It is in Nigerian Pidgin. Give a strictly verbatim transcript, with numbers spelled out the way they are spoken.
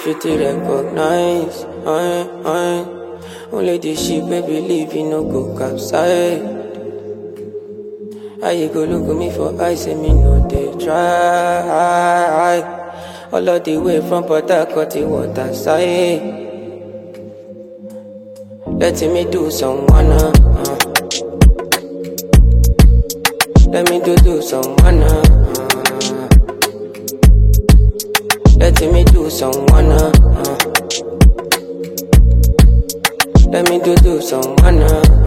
fit to recognize. I, I, only the ship we believe in no go capsize. How you go look at me for eyes and me no they try. All of the way from Port Harcourt to water side. Letting me do someone uh, uh. Let me do do someone uh, uh. Letting me do someone uh, uh. Let me do do someone uh.